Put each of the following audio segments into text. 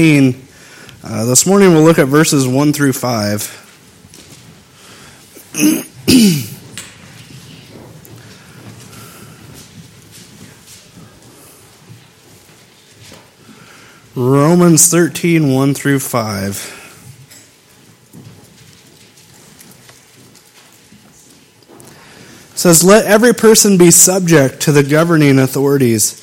13. This morning we'll look at verses 1 through 5. Romans 13, 1 through 5. It says, "Let every person be subject to the governing authorities,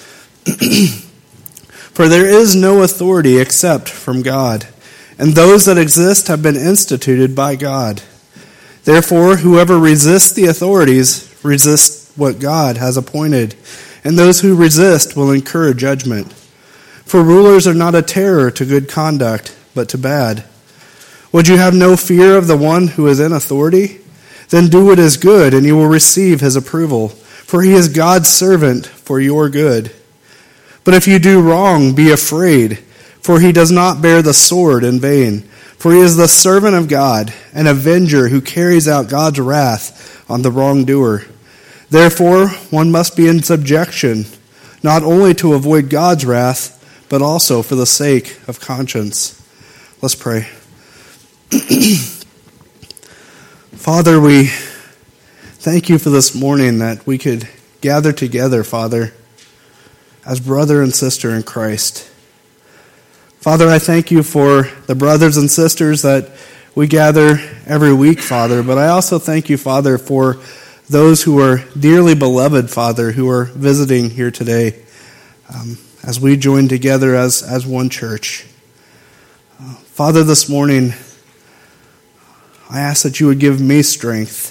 for there is no authority except from God, and those that exist have been instituted by God. Therefore, whoever resists the authorities resists what God has appointed, and those who resist will incur judgment. For rulers are not a terror to good conduct, but to bad. Would you have no fear of the one who is in authority? Then do what is good, and you will receive his approval, for he is God's servant for your good. But if you do wrong, be afraid, for he does not bear the sword in vain, for he is the servant of God, an avenger who carries out God's wrath on the wrongdoer. Therefore, one must be in subjection, not only to avoid God's wrath, but also for the sake of conscience." Let's pray. Father, we thank you for this morning that we could gather together, Father, as brother and sister in Christ. Father, I thank you for the brothers and sisters that we gather every week, Father, but I also thank you, Father, for those who are dearly beloved, Father, who are visiting here today as we join together as one church. Father, this morning, I ask that you would give me strength,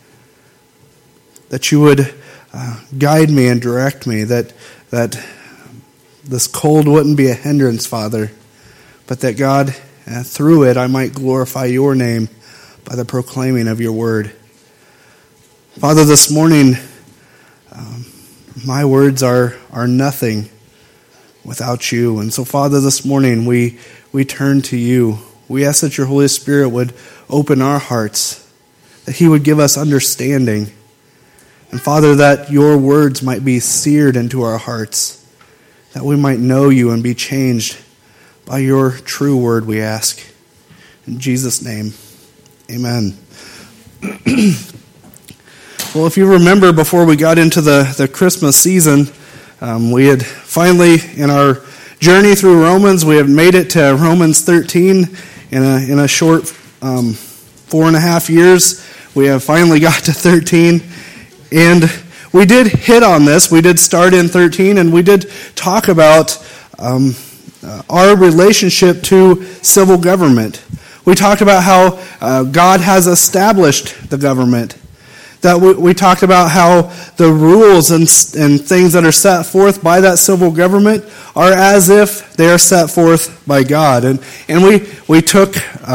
that you would guide me and direct me, that this cold wouldn't be a hindrance, Father, but that God, through it, I might glorify your name by the proclaiming of your word. Father, this morning, my words are nothing without you. And so, Father, this morning, we turn to you. We ask that your Holy Spirit would open our hearts, that he would give us understanding. And Father, that your words might be seared into our hearts, that we might know you and be changed by your true word, we ask. In Jesus' name, amen. Well, if you remember, before we got into the Christmas season, we had finally, in our journey through Romans, we have made it to Romans 13 in a short 4.5 years. We have finally got to 13, and we did hit on this. We did start in 13, and we did talk about our relationship to civil government. We talked about how God has established the government. That we talked about how the rules and things that are set forth by that civil government are as if they are set forth by God. And we took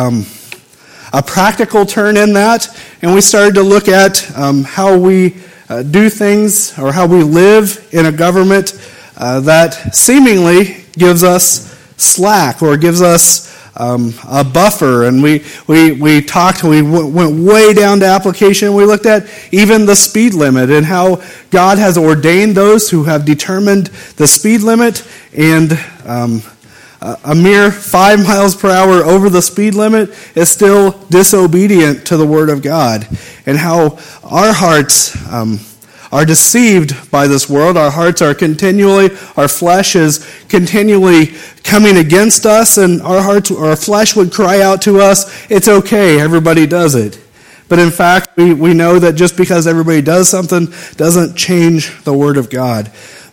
a practical turn in that, and we started to look at how we do things, or how we live in a government that seemingly gives us slack or gives us a buffer. And we went way down to application. We looked at even the speed limit and how God has ordained those who have determined the speed limit, and a mere 5 miles per hour over the speed limit is still disobedient to the Word of God, and how our hearts are deceived by this world. Our hearts are our flesh is continually coming against us, and our flesh would cry out to us, "It's okay, everybody does it." But in fact, we know that just because everybody does something doesn't change the Word of God.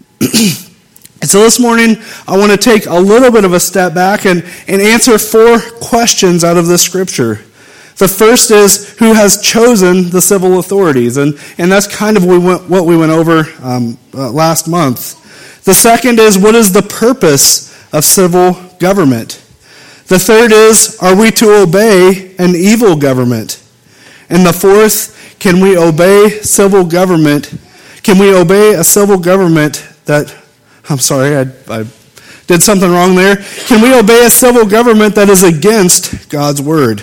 And so this morning, I want to take a little bit of a step back and answer 4 questions out of this scripture. The first is, who has chosen the civil authorities? And that's kind of what we went over last month. The second is, what is the purpose of civil government? The third is, are we to obey an evil government? And the fourth, can we obey civil government? Can we obey a civil government that... I'm sorry, I did something wrong there. Can we obey a civil government that is against God's word?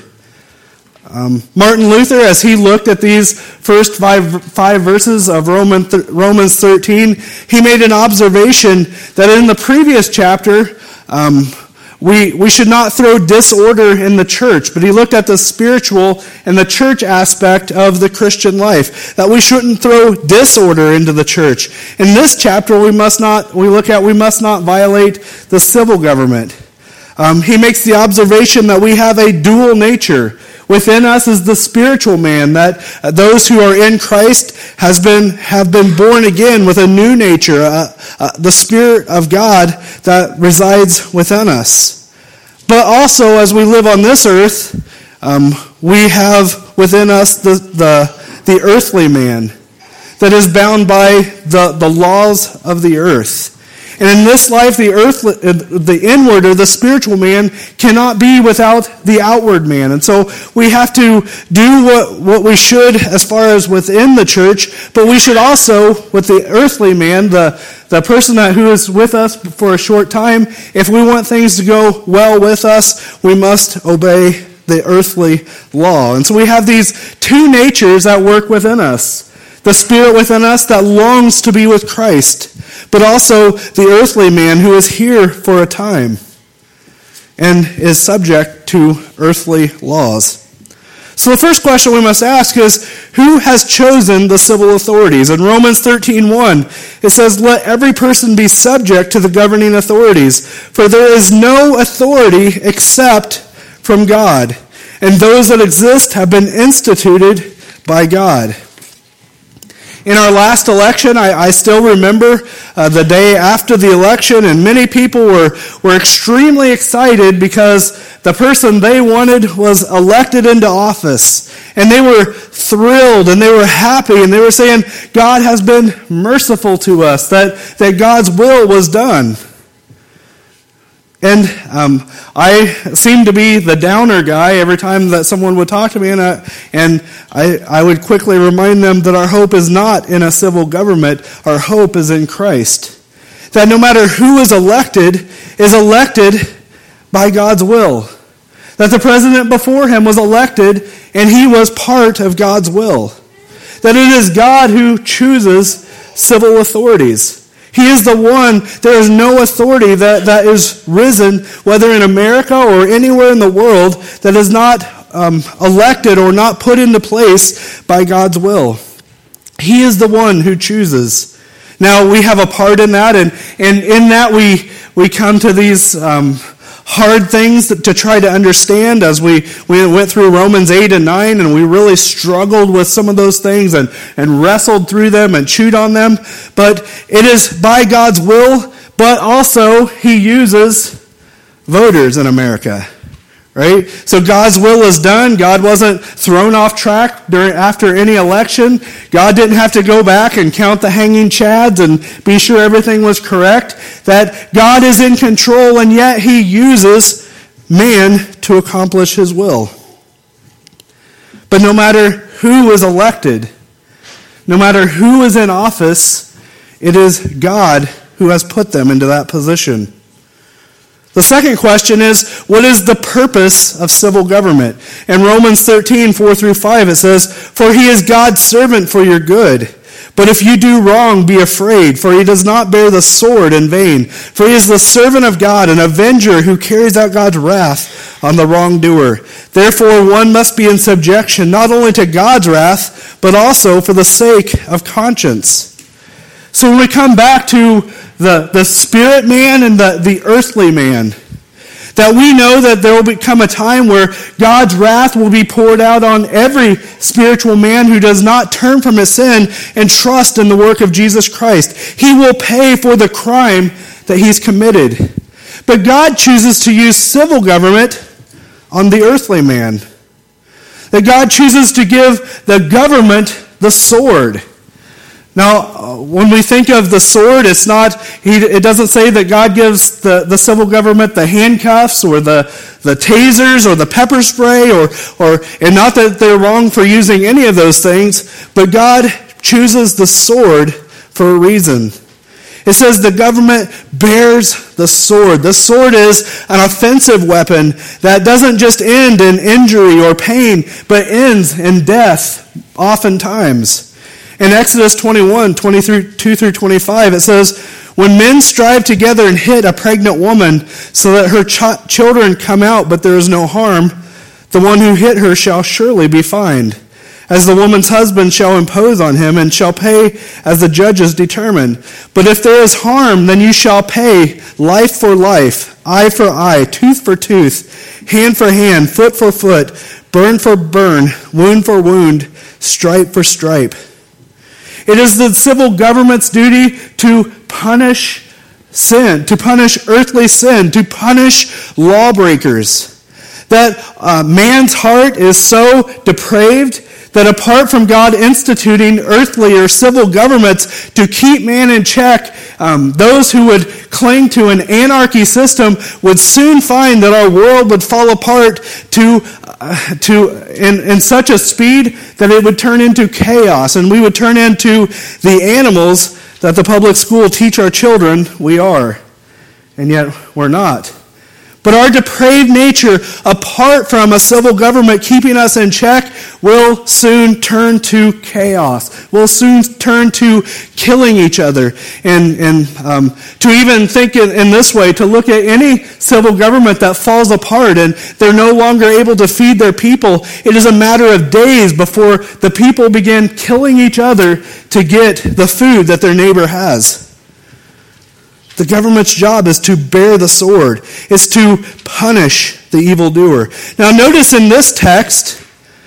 Martin Luther, as he looked at these first five verses of Romans 13, he made an observation that in the previous chapter, we should not throw disorder in the church, but he looked at the spiritual and the church aspect of the Christian life, that we shouldn't throw disorder into the church. In this chapter, we must not violate the civil government. He makes the observation that we have a dual nature. Within us is the spiritual man, that those who are in Christ have been born again with a new nature, the Spirit of God that resides within us. But also, as we live on this earth, we have within us the earthly man that is bound by the laws of the earth. And in this life, the inward or the spiritual man cannot be without the outward man. And so we have to do what we should as far as within the church, but we should also, with the earthly man, the person who is with us for a short time, if we want things to go well with us, we must obey the earthly law. And so we have these two natures that work within us. The spirit within us that longs to be with Christ, but also the earthly man who is here for a time and is subject to earthly laws. So the first question we must ask is, who has chosen the civil authorities? In Romans 13:1, it says, "Let every person be subject to the governing authorities, for there is no authority except from God, and those that exist have been instituted by God." In our last election, I still remember the day after the election, and many people were extremely excited because the person they wanted was elected into office. And they were thrilled, and they were happy, and they were saying, God has been merciful to us, that God's will was done. And I seemed to be the downer guy every time that someone would talk to me, and I would quickly remind them that our hope is not in a civil government. Our hope is in Christ. That no matter who is elected by God's will. That the president before him was elected, and he was part of God's will. That it is God who chooses civil authorities. He is the one. There is no authority that is risen, whether in America or anywhere in the world, that is not elected or not put into place by God's will. He is the one who chooses. Now, we have a part in that, and in that we come to these hard things to try to understand as we went through Romans 8 and 9, and we really struggled with some of those things and wrestled through them and chewed on them. But it is by God's will, but also He uses voters in America. Right? So God's will is done. God wasn't thrown off track after any election. God didn't have to go back and count the hanging chads and be sure everything was correct. That God is in control, and yet He uses man to accomplish His will. But no matter who is elected, no matter who is in office, it is God who has put them into that position. The second question is, what is the purpose of civil government? In Romans 13, 4-5, it says, "For he is God's servant for your good. But if you do wrong, be afraid, for he does not bear the sword in vain. For he is the servant of God, an avenger who carries out God's wrath on the wrongdoer. Therefore, one must be in subjection, not only to God's wrath, but also for the sake of conscience." So when we come back to the spirit man and the earthly man, that we know that there will become a time where God's wrath will be poured out on every spiritual man who does not turn from his sin and trust in the work of Jesus Christ. He will pay for the crime that he's committed. But God chooses to use civil government on the earthly man. That God chooses to give the government the sword. Now, when we think of the sword, it doesn't say that God gives the civil government the handcuffs or the tasers or the pepper spray, and not that they're wrong for using any of those things, but God chooses the sword for a reason. It says the government bears the sword. The sword is an offensive weapon that doesn't just end in injury or pain, but ends in death oftentimes. In Exodus 21, 22 through 25, it says, when men strive together and hit a pregnant woman so that her children come out, but there is no harm, the one who hit her shall surely be fined, as the woman's husband shall impose on him, and shall pay as the judges determine. But if there is harm, then you shall pay life for life, eye for eye, tooth for tooth, hand for hand, foot for foot, burn for burn, wound for wound, stripe for stripe. It is the civil government's duty to punish sin, to punish earthly sin, to punish lawbreakers. That man's heart is so depraved that apart from God instituting earthly or civil governments to keep man in check, those who would cling to an anarchy system would soon find that our world would fall apart in such a speed that it would turn into chaos, and we would turn into the animals that the public school teach our children we are, and yet we're not. But our depraved nature, apart from a civil government keeping us in check, will soon turn to chaos. Will soon turn to killing each other. And to even think in this way, to look at any civil government that falls apart and they're no longer able to feed their people, it is a matter of days before the people begin killing each other to get the food that their neighbor has. The government's job is to bear the sword, is to punish the evildoer. Now notice in this text,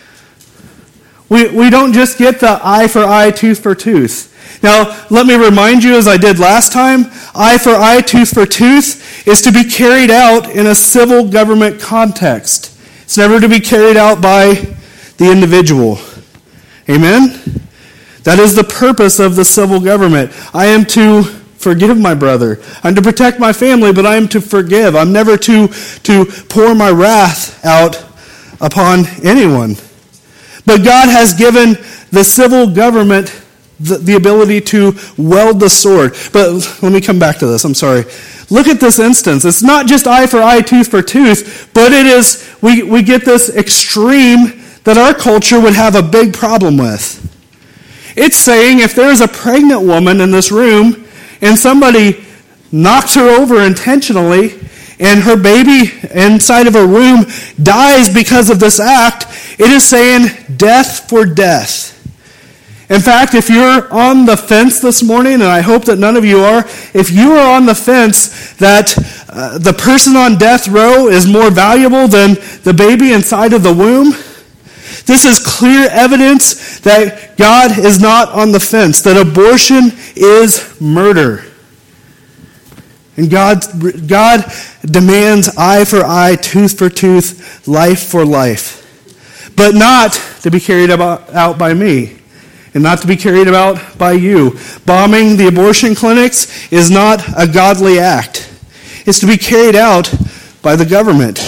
we don't just get the eye for eye, tooth for tooth. Now let me remind you, as I did last time, eye for eye, tooth for tooth is to be carried out in a civil government context. It's never to be carried out by the individual. Amen? That is the purpose of the civil government. I am to forgive my brother. I'm to protect my family, but I am to forgive. I'm never to pour my wrath out upon anyone. But God has given the civil government the ability to wield the sword. But let me come back to this. I'm sorry. Look at this instance. It's not just eye for eye, tooth for tooth, but it is, we get this extreme that our culture would have a big problem with. It's saying if there is a pregnant woman in this room and somebody knocks her over intentionally, and her baby inside of her womb dies because of this act, it is saying death for death. In fact, if you're on the fence this morning, and I hope that none of you are, if you are on the fence that the person on death row is more valuable than the baby inside of the womb, this is clear evidence that God is not on the fence, that abortion is murder. And God demands eye for eye, tooth for tooth, life for life. But not to be carried out by me, and not to be carried out by you. Bombing the abortion clinics is not a godly act. It's to be carried out by the government.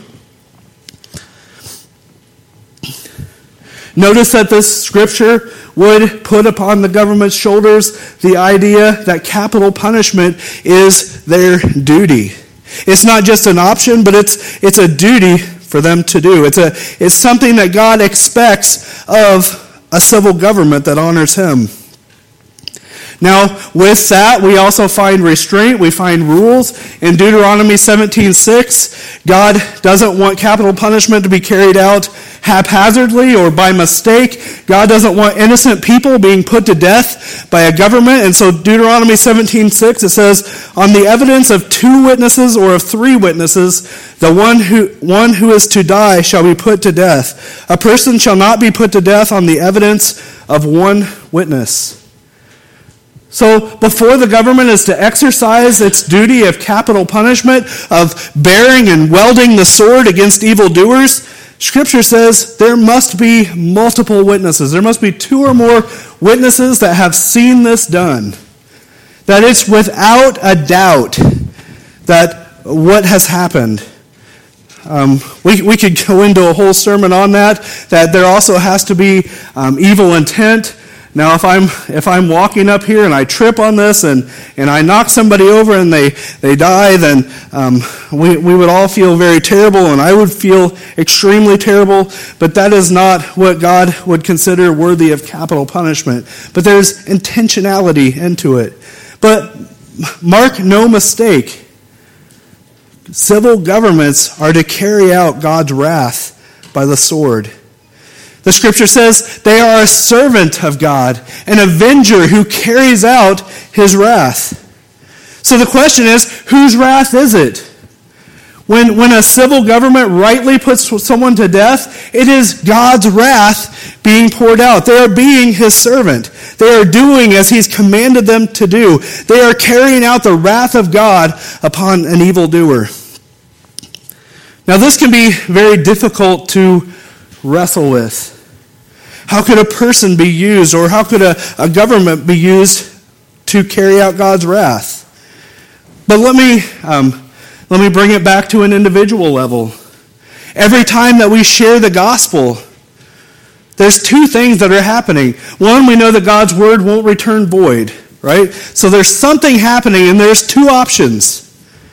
Notice that this scripture would put upon the government's shoulders the idea that capital punishment is their duty. It's not just an option, but it's a duty for them to do. It's something that God expects of a civil government that honors him. Now, with that, we also find restraint. We find rules. In Deuteronomy 17:6, God doesn't want capital punishment to be carried out haphazardly or by mistake. God doesn't want innocent people being put to death by a government. And so Deuteronomy 17:6, it says, on the evidence of 2 witnesses or of 3 witnesses, the one who is to die shall be put to death. A person shall not be put to death on the evidence of 1 witness. So before the government is to exercise its duty of capital punishment, of bearing and wielding the sword against evildoers, Scripture says there must be multiple witnesses. There must be 2 or more witnesses that have seen this done. That it's without a doubt that what has happened. We could go into a whole sermon on that there also has to be evil intent. Now, if I'm walking up here and I trip on this and I knock somebody over and they die, then we would all feel very terrible, and I would feel extremely terrible. But that is not what God would consider worthy of capital punishment. But there's intentionality into it. But mark no mistake, civil governments are to carry out God's wrath by the sword. The scripture says they are a servant of God, an avenger who carries out his wrath. So the question is, whose wrath is it? When a civil government rightly puts someone to death, it is God's wrath being poured out. They are being his servant. They are doing as he's commanded them to do. They are carrying out the wrath of God upon an evildoer. Now this can be very difficult to wrestle with. How could a person be used, or how could a government be used to carry out God's wrath? But let me bring it back to an individual level. Every time that we share the gospel, there's two things that are happening. One, we know that God's word won't return void, right? So there's something happening, and there's two options.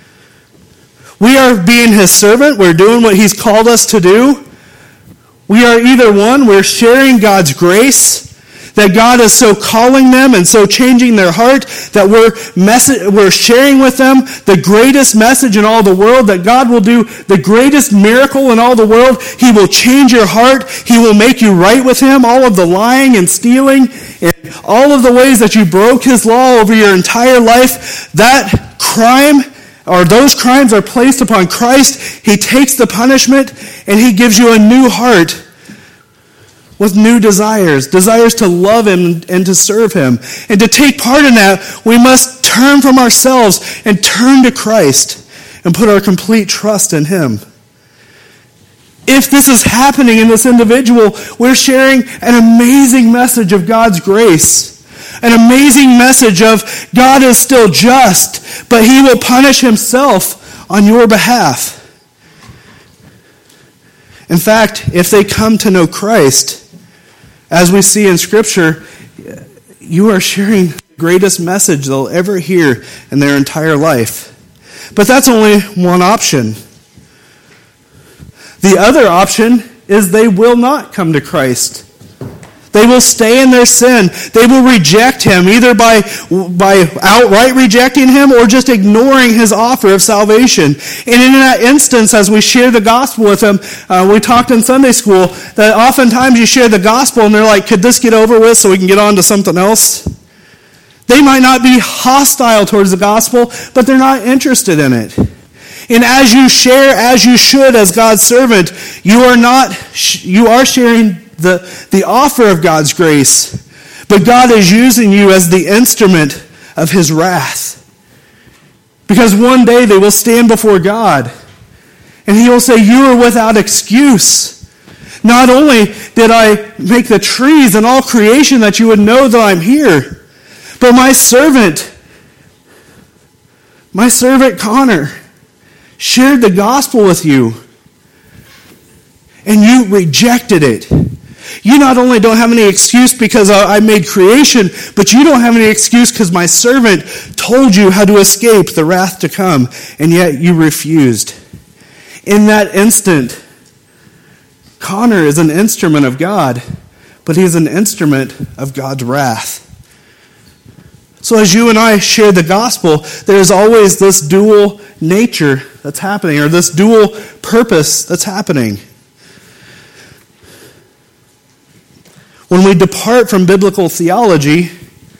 We are being his servant. We're doing what he's called us to do. We are either one, we're sharing God's grace, that God is so calling them and so changing their heart that we're sharing with them the greatest message in all the world, that God will do the greatest miracle in all the world. He will change your heart. He will make you right with him. All of the lying and stealing and all of the ways that you broke his law over your entire life, that crime, or those crimes are placed upon Christ. He takes the punishment and he gives you a new heart with new desires to love him and to serve him. And to take part in that, we must turn from ourselves and turn to Christ and put our complete trust in him. If this is happening in this individual, we're sharing an amazing message of God's grace. An amazing message of God is still just, but he will punish himself on your behalf. In fact, if they come to know Christ, as we see in Scripture, you are sharing the greatest message they'll ever hear in their entire life. But that's only one option. The other option is they will not come to Christ. They will stay in their sin. They will reject him, either by outright rejecting him or just ignoring his offer of salvation. And in that instance, as we share the gospel with them, we talked in Sunday school that oftentimes you share the gospel and they're like, could this get over with so we can get on to something else? They might not be hostile towards the gospel, but they're not interested in it. And as you share, as you should as God's servant, you are sharing the offer of God's grace, but God is using you as the instrument of his wrath. Because one day they will stand before God, and he will say, you are without excuse. Not only did I make the trees and all creation that you would know that I'm here, but my servant Connor, shared the gospel with you, and you rejected it. You not only don't have any excuse because I made creation, but you don't have any excuse because my servant told you how to escape the wrath to come, and yet you refused. In that instant, Connor is an instrument of God, but he is an instrument of God's wrath. So as you and I share the gospel, there's always this dual nature that's happening, or this dual purpose that's happening. When we depart from biblical theology,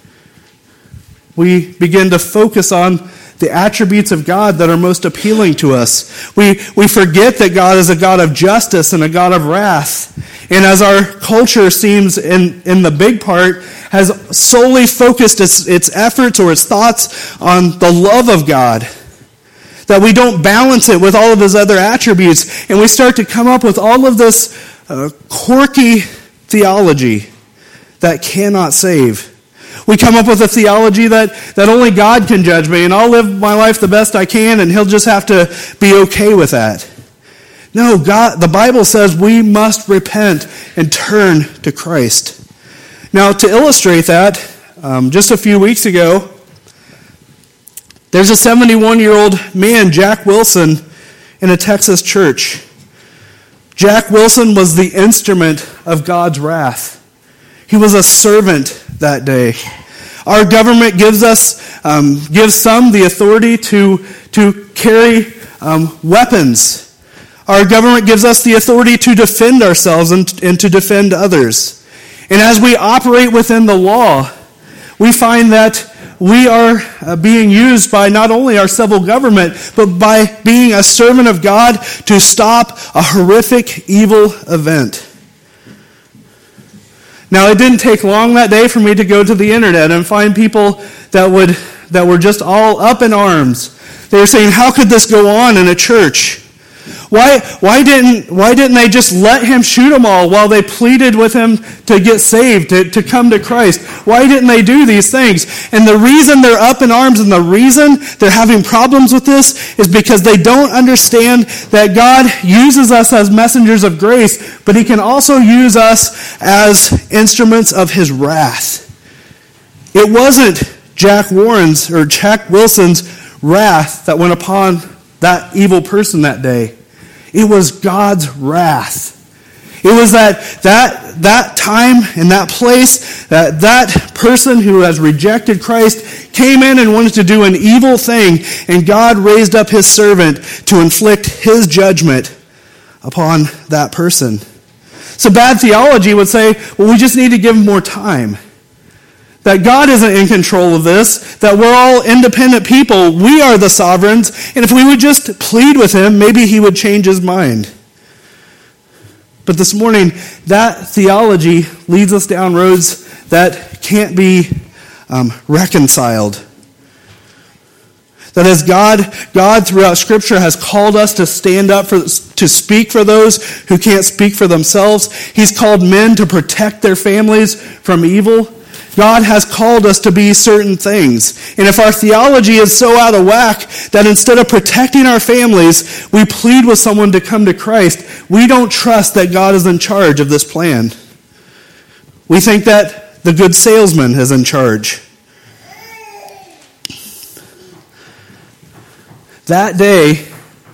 we begin to focus on the attributes of God that are most appealing to us. We forget that God is a God of justice and a God of wrath. And as our culture seems, in the big part, has solely focused its efforts or its thoughts on the love of God, that we don't balance it with all of his other attributes, and we start to come up with all of this quirky theology that cannot save. We come up with a theology that only God can judge me, and I'll live my life the best I can, and he'll just have to be okay with that. No, God, the Bible says we must repent and turn to Christ. Now, to illustrate that, just a few weeks ago, there's a 71-year-old man, Jack Wilson, in a Texas church. Jack Wilson was the instrument of God's wrath. He was a servant that day. Our government gives some the authority to carry weapons. Our government gives us the authority to defend ourselves and to defend others. And as we operate within the law, we find that we are being used by not only our civil government, but by being a servant of God to stop a horrific evil event. Now, it didn't take long that day for me to go to the internet and find people that were just all up in arms. They were saying, how could this go on in a church? Why didn't they just let him shoot them all while they pleaded with him to get saved, to come to Christ? Why didn't they do these things? And the reason they're up in arms and the reason they're having problems with this is because they don't understand that God uses us as messengers of grace, but he can also use us as instruments of his wrath. It wasn't Jack Wilson's wrath that went upon that evil person that day. It was God's wrath. It was that time and that place that person who has rejected Christ came in and wanted to do an evil thing, and God raised up his servant to inflict his judgment upon that person. So bad theology would say, well, we just need to give him more time. That God isn't in control of this, that we're all independent people, we are the sovereigns, and if we would just plead with him, maybe he would change his mind. But this morning, that theology leads us down roads that can't be reconciled. That as God throughout Scripture has called us to stand up to speak for those who can't speak for themselves. He's called men to protect their families from evil. God has called us to be certain things. And if our theology is so out of whack that instead of protecting our families, we plead with someone to come to Christ, we don't trust that God is in charge of this plan. We think that the good salesman is in charge. That day,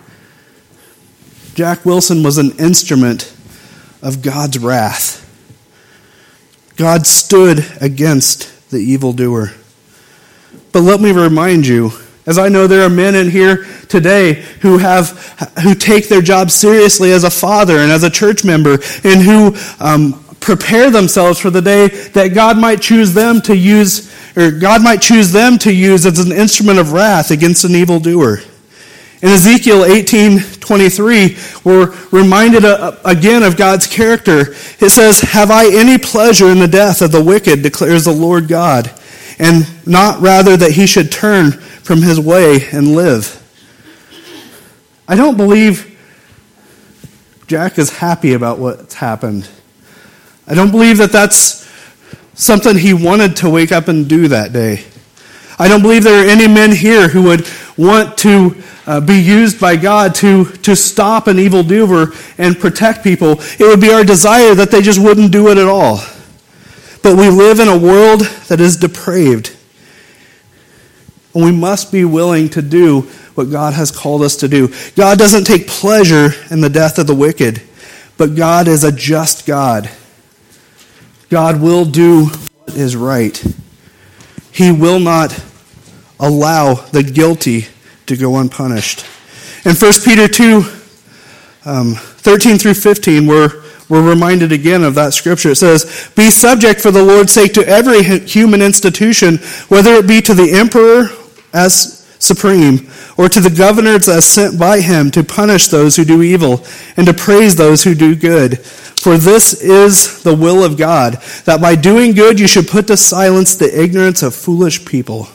Jack Wilson was an instrument of God's wrath. God stood against the evildoer. But let me remind you, as I know there are men in here today who take their job seriously as a father and as a church member, and who prepare themselves for the day that God might choose them to use, or God might choose them to use as an instrument of wrath against an evildoer. In Ezekiel 18:23, we're reminded again of God's character. It says, "Have I any pleasure in the death of the wicked, declares the Lord God, and not rather that he should turn from his way and live." I don't believe Jack is happy about what's happened. I don't believe that that's something he wanted to wake up and do that day. I don't believe there are any men here who would want to be used by God to stop an evildoer and protect people. It would be our desire that they just wouldn't do it at all. But we live in a world that is depraved. And we must be willing to do what God has called us to do. God doesn't take pleasure in the death of the wicked, but God is a just God. God will do what is right. He will not allow the guilty to go unpunished. In 1 Peter 2, 13 through 15, we're reminded again of that scripture. It says, "Be subject for the Lord's sake to every human institution, whether it be to the emperor as supreme, or to the governors as sent by him to punish those who do evil, and to praise those who do good. For this is the will of God, that by doing good you should put to silence the ignorance of foolish people."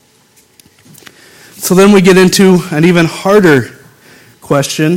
So then we get into an even harder question.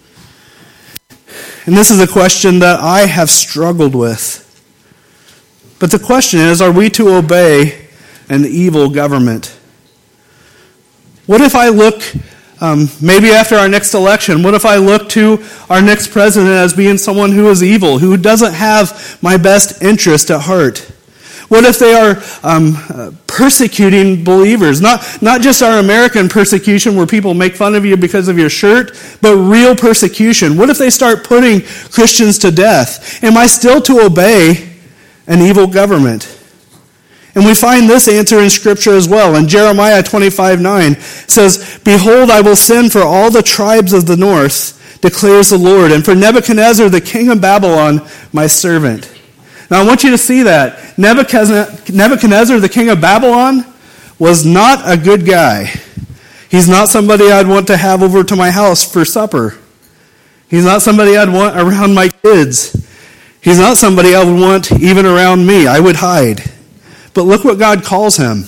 And this is a question that I have struggled with. But the question is, are we to obey an evil government? What if I look, maybe after our next election, what if I look to our next president as being someone who is evil, who doesn't have my best interest at heart? What if they are persecuting believers? Not just our American persecution where people make fun of you because of your shirt, but real persecution. What if they start putting Christians to death? Am I still to obey an evil government? And we find this answer in Scripture as well. In Jeremiah 25:9 says, "Behold, I will send for all the tribes of the north, declares the Lord, and for Nebuchadnezzar, the king of Babylon, my servant." Now I want you to see that. Nebuchadnezzar, the king of Babylon, was not a good guy. He's not somebody I'd want to have over to my house for supper. He's not somebody I'd want around my kids. He's not somebody I would want even around me. I would hide. But look what God calls him.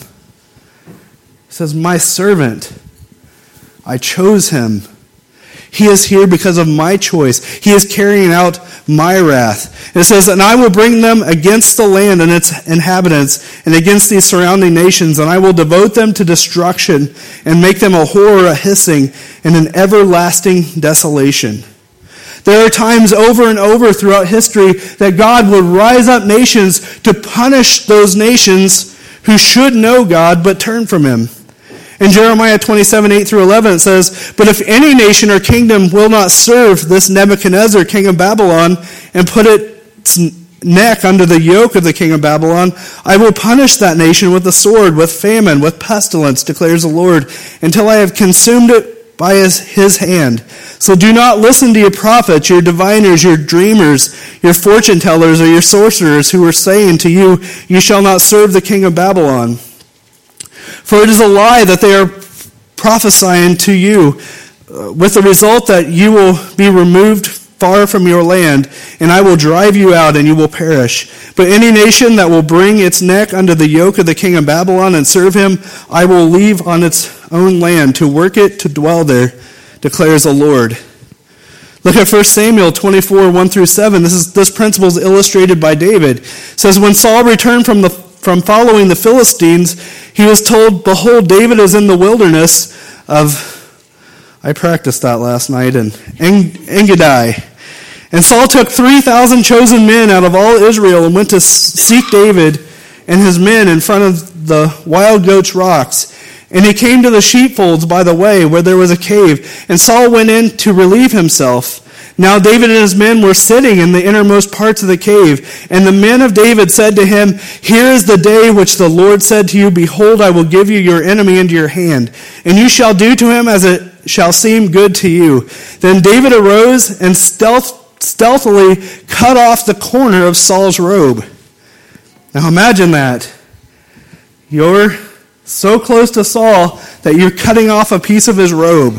He says, "My servant. I chose him. He is here because of my choice. He is carrying out my wrath." And it says, "And I will bring them against the land and its inhabitants and against these surrounding nations, and I will devote them to destruction and make them a horror, a hissing, and an everlasting desolation." There are times over and over throughout history that God would rise up nations to punish those nations who should know God but turn from him. In Jeremiah 27:8-11 it says, "But if any nation or kingdom will not serve this Nebuchadnezzar, king of Babylon, and put its neck under the yoke of the king of Babylon, I will punish that nation with the sword, with famine, with pestilence, declares the Lord, until I have consumed it by his hand. So do not listen to your prophets, your diviners, your dreamers, your fortune tellers, or your sorcerers who are saying to you, 'You shall not serve the king of Babylon.' For it is a lie that they are prophesying to you, with the result that you will be removed far from your land, and I will drive you out, and you will perish. But any nation that will bring its neck under the yoke of the king of Babylon and serve him, I will leave on its own land to work it, to dwell there, declares the Lord." Look at 1 Samuel 24:1-7. This principle is illustrated by David. It says, "When Saul returned from following the Philistines, he was told, 'Behold, David is in the wilderness of,'" I practiced that last night, "and Engedi. And Saul took 3,000 chosen men out of all Israel and went to seek David and his men in front of the wild goats' rocks. And he came to the sheepfolds by the way where there was a cave, and Saul went in to relieve himself. Now David and his men were sitting in the innermost parts of the cave. And the men of David said to him, 'Here is the day which the Lord said to you, Behold, I will give you your enemy into your hand, and you shall do to him as it shall seem good to you.' Then David arose and stealthily cut off the corner of Saul's robe." Now imagine that. You're so close to Saul that you're cutting off a piece of his robe.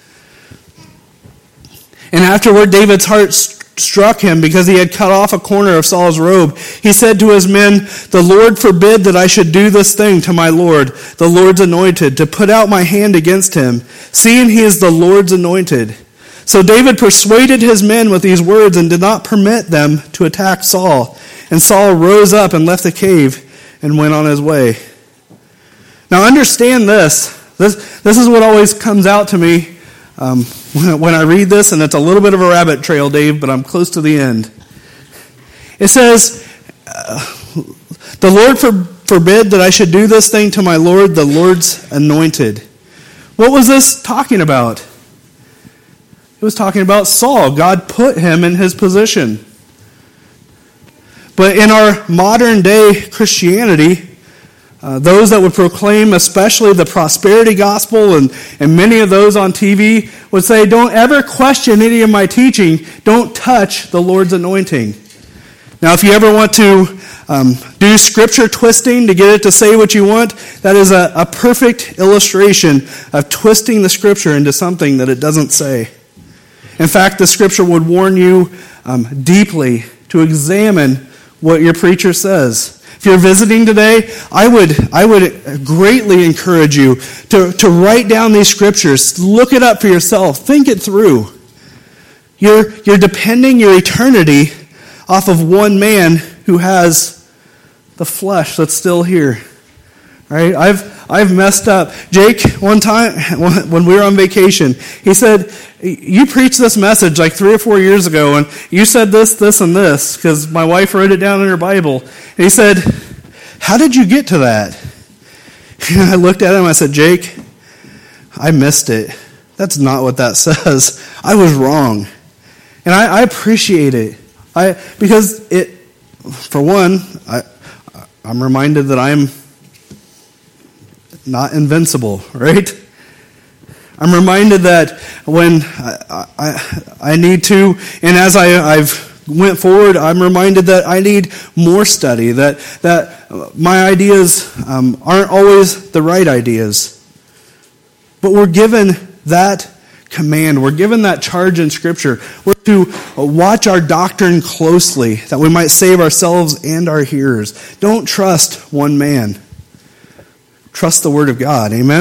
And afterward, David's heart struck him because he had cut off a corner of Saul's robe. He said to his men, "The Lord forbid that I should do this thing to my Lord, the Lord's anointed, to put out my hand against him, seeing he is the Lord's anointed." So David persuaded his men with these words and did not permit them to attack Saul. And Saul rose up and left the cave and went on his way. Now understand this. This is what always comes out to me when I read this, and it's a little bit of a rabbit trail, Dave, but I'm close to the end. It says, "The Lord forbid that I should do this thing to my Lord, the Lord's anointed." What was this talking about? It was talking about Saul. God put him in his position. But in our modern day Christianity, those that would proclaim especially the prosperity gospel, and many of those on TV would say, "Don't ever question any of my teaching. Don't touch the Lord's anointing." Now, if you ever want to do scripture twisting to get it to say what you want, that is a perfect illustration of twisting the scripture into something that it doesn't say. In fact, the scripture would warn you deeply to examine what your preacher says. If you're visiting today, I would greatly encourage you to write down these scriptures. Look it up for yourself. Think it through. You're depending your eternity off of one man who has the flesh that's still here. Right? I've messed up. Jake, one time when we were on vacation, he said, "You preached this message like 3 or 4 years ago, and you said this, this, and this," because my wife wrote it down in her Bible. And he said, how did you get to that? And I looked at him, I said, Jake, I missed it. That's not what that says. I was wrong. And I appreciate it. Because it, for one, I'm reminded that I'm not invincible, right? I'm reminded that when I need to, and as I've went forward, I'm reminded that I need more study, that my ideas aren't always the right ideas. But we're given that command. We're given that charge in Scripture. We're to watch our doctrine closely, that we might save ourselves and our hearers. Don't trust one man. Trust the Word of God. Amen?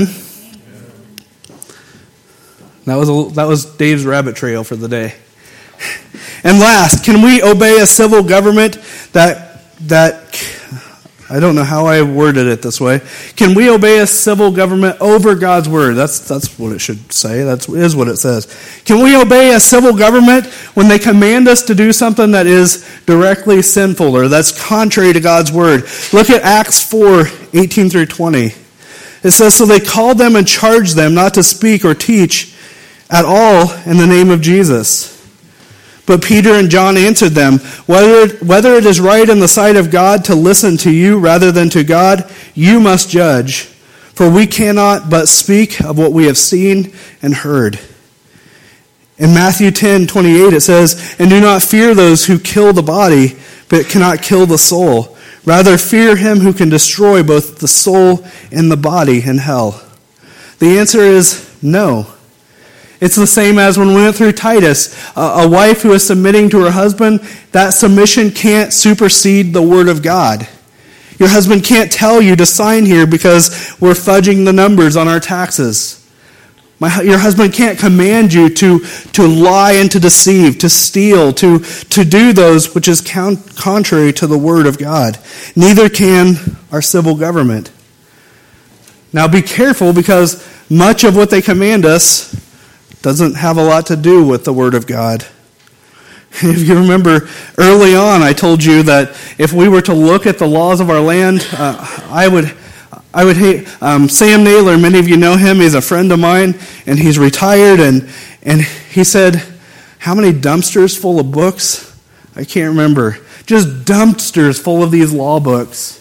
That was Dave's rabbit trail for the day. And last, can we obey a civil government that I don't know how I worded it this way. Can we obey a civil government over God's word? That's what it should say. That is what it says. Can we obey a civil government when they command us to do something that is directly sinful or that's contrary to God's word? Look at Acts 4:18 through 20. It says, so they called them and charged them not to speak or teach at all in the name of Jesus. But Peter and John answered them, whether it is right in the sight of God to listen to you rather than to God, you must judge. For we cannot but speak of what we have seen and heard. In Matthew 10:28 it says, and do not fear those who kill the body, but cannot kill the soul. Rather fear him who can destroy both the soul and the body in hell. The answer is no. It's the same as when we went through Titus. A wife who is submitting to her husband, that submission can't supersede the word of God. Your husband can't tell you to sign here because we're fudging the numbers on our taxes. Your husband can't command you to lie and to deceive, to steal, to do those which is contrary to the word of God. Neither can our civil government. Now be careful, because much of what they command us doesn't have a lot to do with the Word of God. If you remember early on, I told you that if we were to look at the laws of our land, I would hate Sam Naylor. Many of you know him. He's a friend of mine, and he's retired. And he said, "How many dumpsters full of books?" I can't remember. Just dumpsters full of these law books.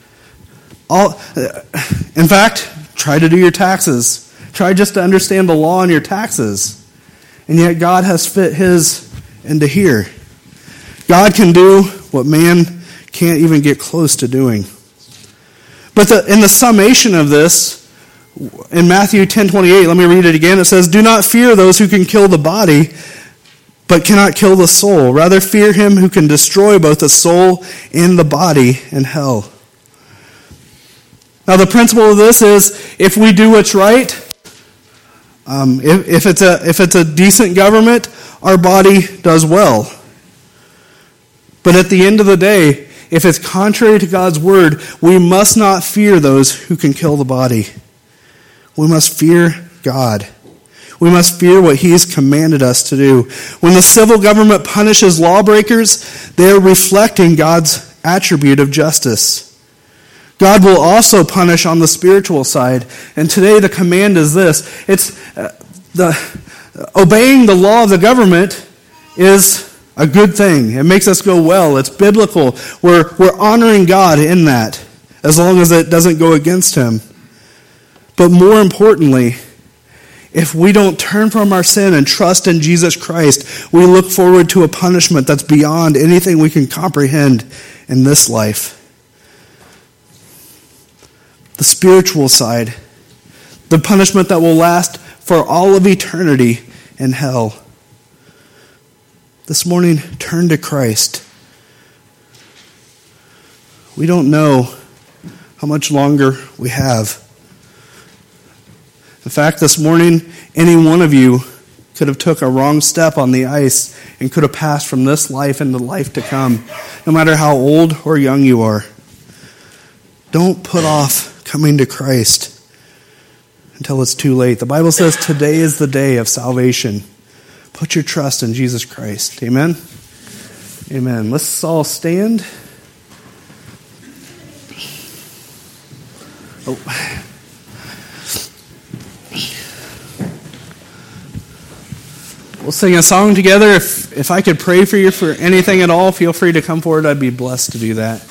In fact, try to do your taxes. Try just to understand the law on your taxes. And yet God has fit his into here. God can do what man can't even get close to doing. But in the summation of this, in Matthew 10:28, let me read it again. It says, do not fear those who can kill the body, but cannot kill the soul. Rather fear him who can destroy both the soul and the body in hell. Now the principle of this is, if we do what's right, if it's a decent government, our body does well. But at the end of the day, if it's contrary to God's word, we must not fear those who can kill the body. We must fear God. We must fear what he has commanded us to do. When the civil government punishes lawbreakers, they are reflecting God's attribute of justice. God will also punish on the spiritual side. And today the command is this. It's obeying the law of the government is a good thing. It makes us go well. It's biblical. We're honoring God in that, as long as it doesn't go against him. But more importantly, if we don't turn from our sin and trust in Jesus Christ, we look forward to a punishment that's beyond anything we can comprehend in this life. The spiritual side, the punishment that will last for all of eternity in hell. This morning, turn to Christ. We don't know how much longer we have. In fact, this morning, any one of you could have took a wrong step on the ice and could have passed from this life into life to come, no matter how old or young you are. Don't put off coming to Christ until it's too late. The Bible says today is the day of salvation. Put your trust in Jesus Christ. Amen? Amen. Let's all stand. We'll sing a song together. If I could pray for you for anything at all, feel free to come forward. I'd be blessed to do that.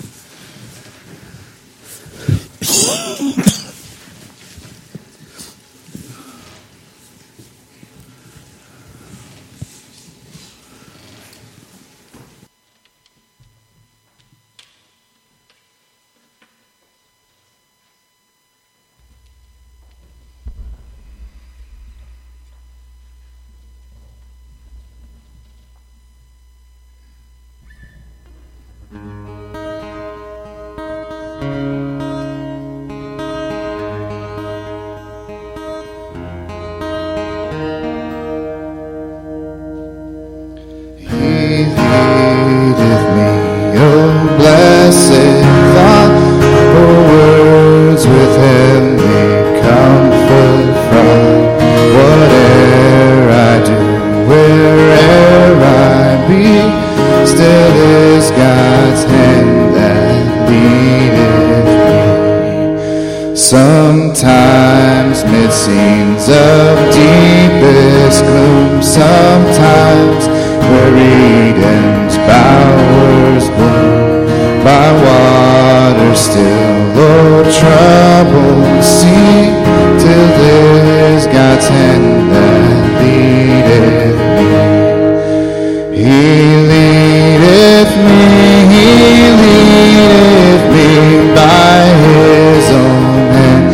Sometimes mid scenes of deepest gloom, sometimes where Eden's bowers bloom, by water still or troubled sea, till there's God's hand that leadeth me. He leadeth me by his own hand.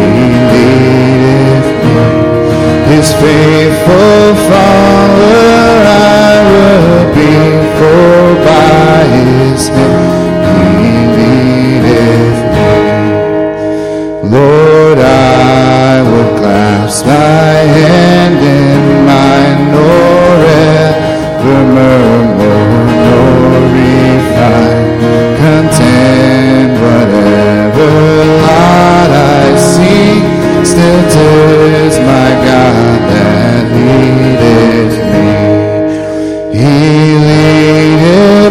His faithful follower I will be, for by his hand he leadeth me. Lord, I will clasp thy hand in mine, nor ever murmur nor refine, contend whatever lot I see, still 'tis my God that leadeth me. He leadeth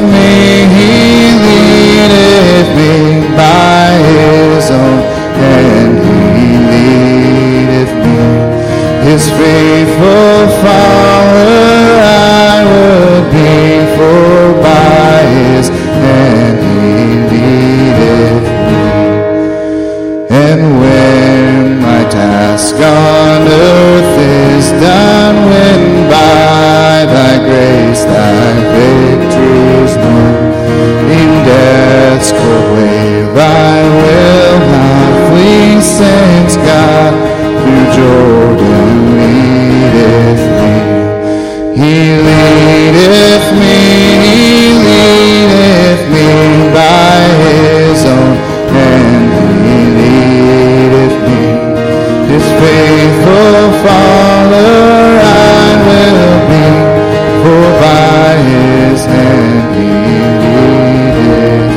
me by his own hand. He leadeth me, his faithful follower I will be, for by his hand he leadeth me. And when my task on earth is done, when by thy grace thy victories won, in death's cold wave I will not flee, since God through Jordan leadeth me. He leadeth me by his own hand. His faithful follower I will be, for by his hand he leadeth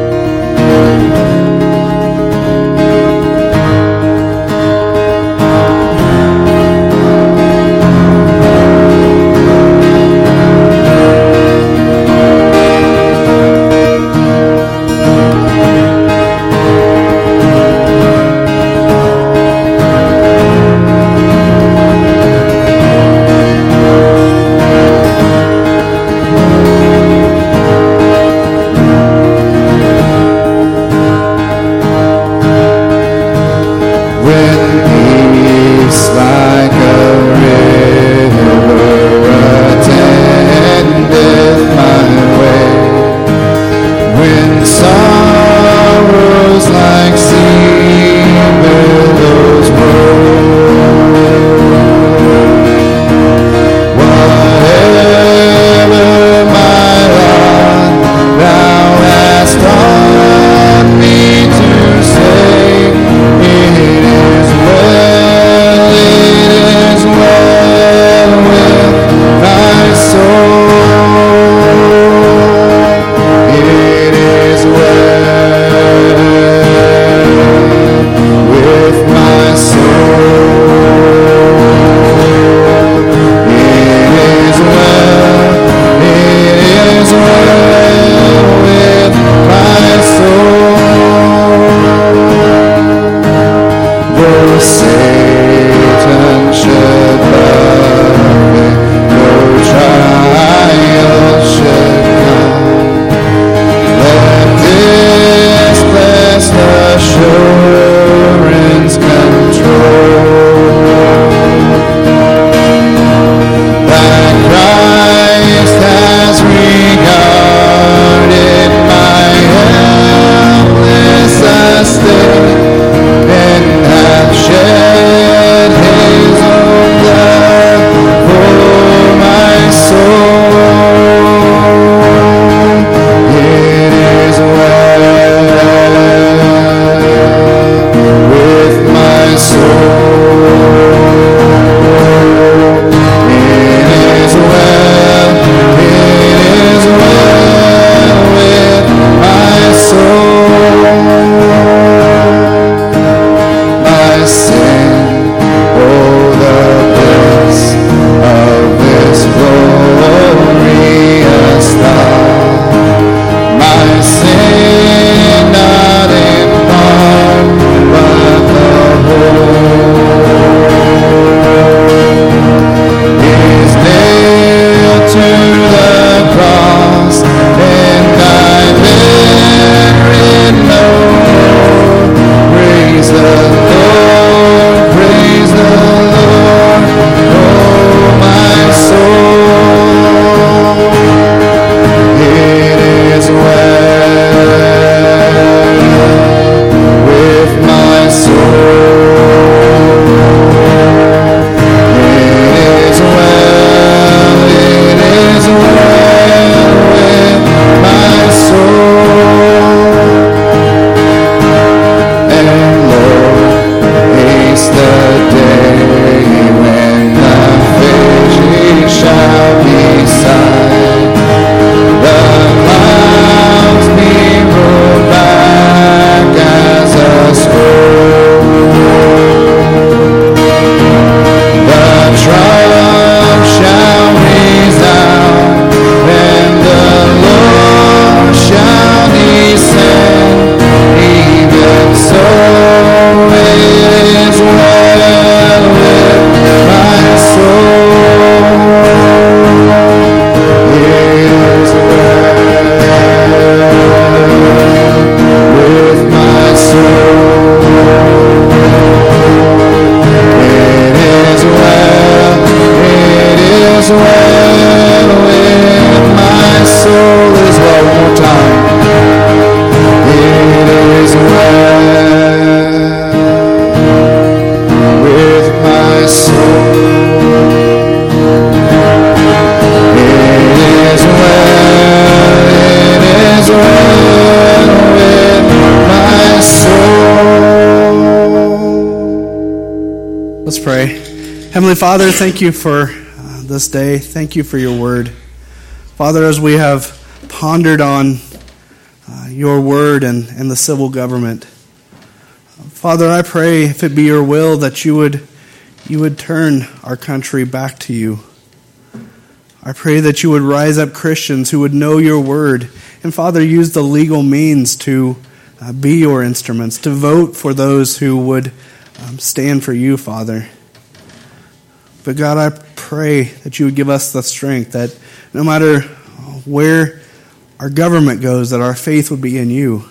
me. Heavenly Father, thank you for this day. Thank you for your word. Father, as we have pondered on your word and the civil government, Father, I pray, if it be your will, that you would turn our country back to you. I pray that you would rise up Christians who would know your word, and Father, use the legal means to be your instruments, to vote for those who would stand for you, Father. But God, I pray that you would give us the strength that no matter where our government goes, that our faith would be in you.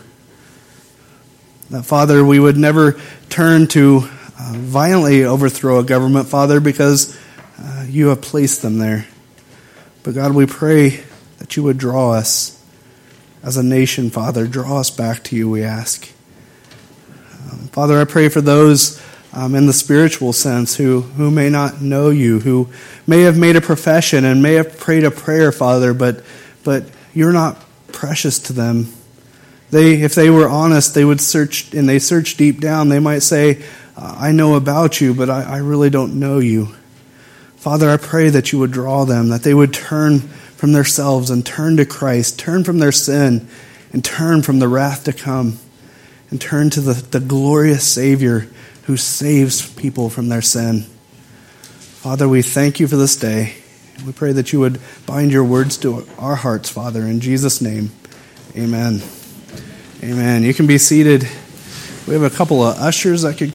That, Father, we would never turn to violently overthrow a government, Father, because you have placed them there. But God, we pray that you would draw us as a nation, Father. Draw us back to you, we ask. Father, I pray for those in the spiritual sense who may not know you, who may have made a profession and may have prayed a prayer, Father, but you're not precious to them. If they were honest, they would search, and they search deep down. They might say, I know about you, but I really don't know you. Father, I pray that you would draw them, that they would turn from themselves and turn to Christ, turn from their sin, and turn from the wrath to come, and turn to the glorious Savior who saves people from their sin. Father, we thank you for this day. We pray that you would bind your words to our hearts, Father, in Jesus' name. Amen. Amen. You can be seated. We have a couple of ushers that could